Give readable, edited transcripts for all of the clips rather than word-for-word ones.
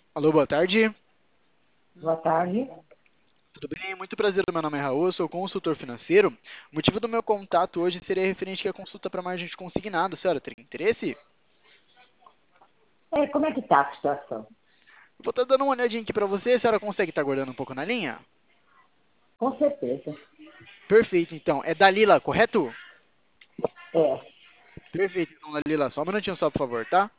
Alô, boa tarde. Boa tarde. Tudo bem? Muito prazer, meu nome é Raul, eu sou consultor financeiro. O motivo do meu contato hoje seria referente à consulta para margem de consignado. Senhora, tem interesse? Como é que está a situação? Vou estar dando uma olhadinha aqui para você. A senhora consegue estar aguardando um pouco na linha? Com certeza. Perfeito, então. É Dalila, correto? É. Perfeito, então, Dalila. Só um minutinho só, por favor, tá?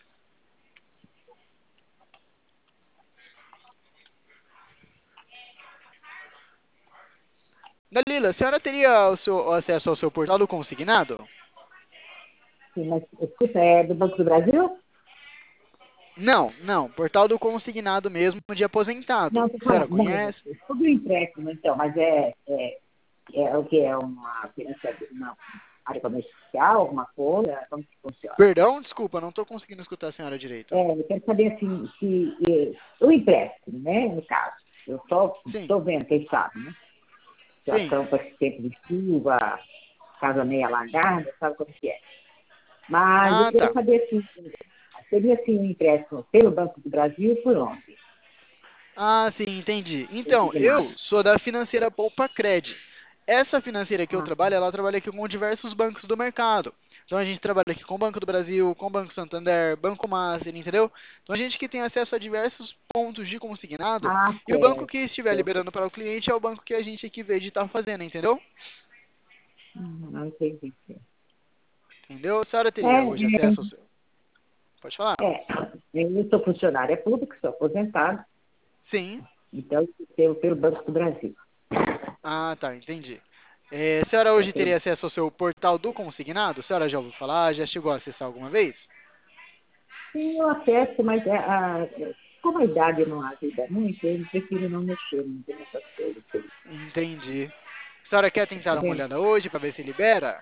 Dalila, a senhora teria o acesso ao seu portal do consignado? Sim, mas escuta, é do Banco do Brasil? Não, não. Portal do consignado mesmo de aposentado. Não, estou A senhora falando. Não, conhece? sobre o empréstimo, então, mas é o que? É uma financiadora, uma área comercial, alguma coisa? Como que funciona? Perdão, desculpa, não estou conseguindo escutar a senhora direito. Eu quero saber assim, se o empréstimo, né, no caso, eu só Sim, estou vendo, quem sabe, né? sim. Situação para esse tempo de chuva, casa meio alagada, sabe como que é. Mas eu Ah, queria tá. saber assim, seria assim um empréstimo pelo Banco do Brasil por onde? Ah, sim, entendi. Então, Designado. eu sou da financeira Poupa Cred. Essa financeira que eu Ah, trabalho, ela trabalha aqui com diversos bancos do mercado. Então a gente trabalha aqui com o Banco do Brasil, com o Banco Santander, Banco Master, entendeu? Então a gente que tem acesso a diversos pontos de consignado e o banco certo. que estiver liberando para o cliente é o banco que a gente aqui vê de estar fazendo, entendeu? Não entendi. Entendeu? A senhora teria hoje É, acesso ao seu. Pode falar? eu sou funcionária pública, sou aposentada, Sim. então eu tenho pelo Banco do Brasil. Ah, tá, entendi. A senhora É hoje teria pelo, acesso ao seu portal do consignado? A senhora já ouviu falar? Já chegou a acessar alguma vez? sim, eu acesso, mas como a idade não ajuda muito, eu prefiro não mexer muito nessas coisas. Entendi. A senhora quer tentar Tá dar uma vendo? olhada hoje para ver se libera?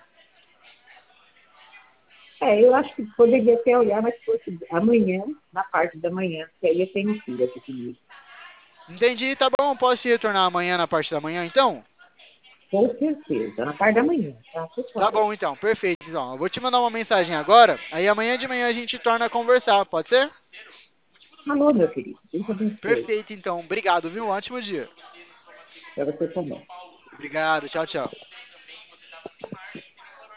Eu acho que poderia até olhar, mas se fosse amanhã, na parte da manhã, porque aí eu tenho um filho aqui comigo. Entendi, tá bom. Posso te retornar amanhã na parte da manhã, então? Com certeza, na parte da manhã, tá? Por Tá favor. bom, então. Perfeito. Então, eu vou te mandar uma mensagem agora. Aí amanhã de manhã a gente torna a conversar, pode ser? Alô, meu querido. Deus abençoe. Perfeito, então. Obrigado, viu? Um ótimo dia. Para você também. Obrigado. Tchau, tchau.